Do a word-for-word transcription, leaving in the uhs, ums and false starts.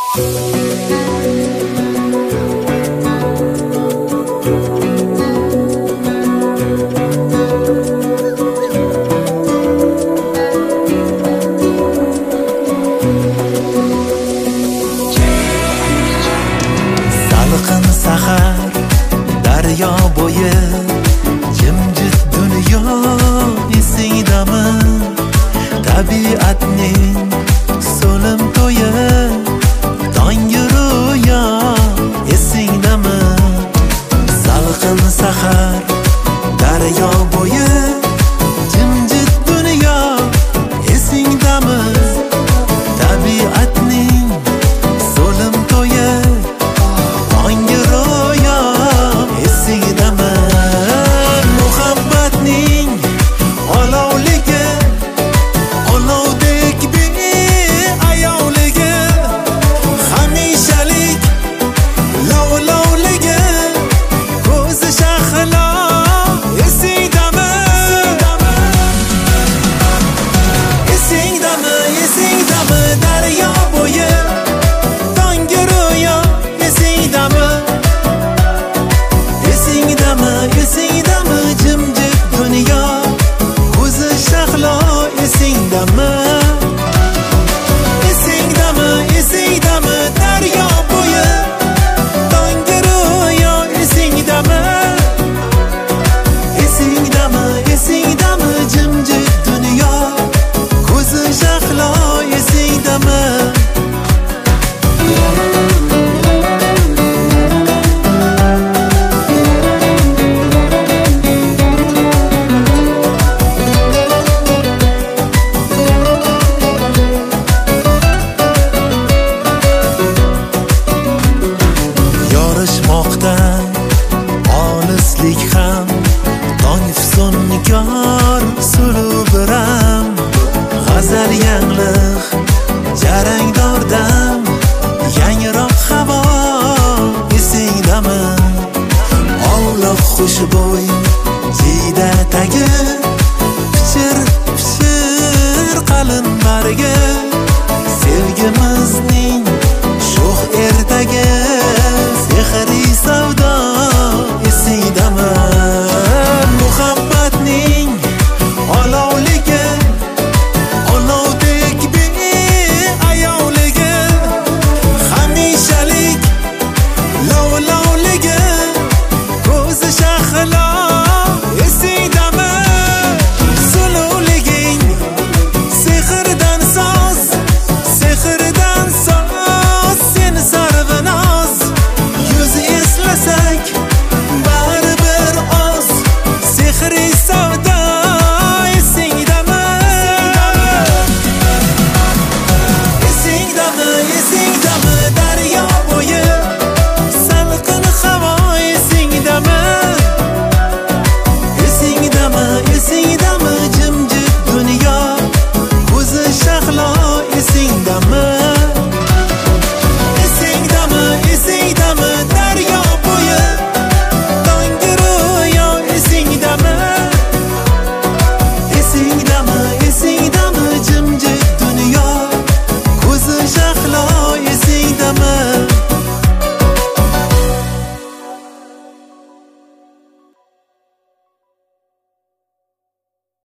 Salqin sahar daryo bo'yi, jimjit dunyo esingdami? Tabiatning so'lim to'yi, tonggi ro'yo esingdami? Salqin sahar daryo bo'yi, jimjit dunyo esingdami? Tabiatning so'lim to'yi, tonggi ro'yo esingdami? Muhabbatning olovligi, olovdek beayovligi, hamishalik lovlovligi, ko'zi shahlo esingdami? Esingdami, esingdami? Daryo bo'yi, tonggi ro'yo esingdami? Esingdami, esingdami? Jimjit dunyo, ko'zi shahlo esingdami? Esingdami, esingdami? Daryo bo'yi, tonggi ro'yo esingdami? Esingdami, esingdami? Jimjit dunyo, ko'zi shahlo esingdami? Yorishmoqda olislik ham, tong so'ngkor suluv biram, g'azal yanglig jarangdordam, yangroq havo esingdami? Ovloq xushbo'y jiyda tagi, pichir pichir qalin bargi,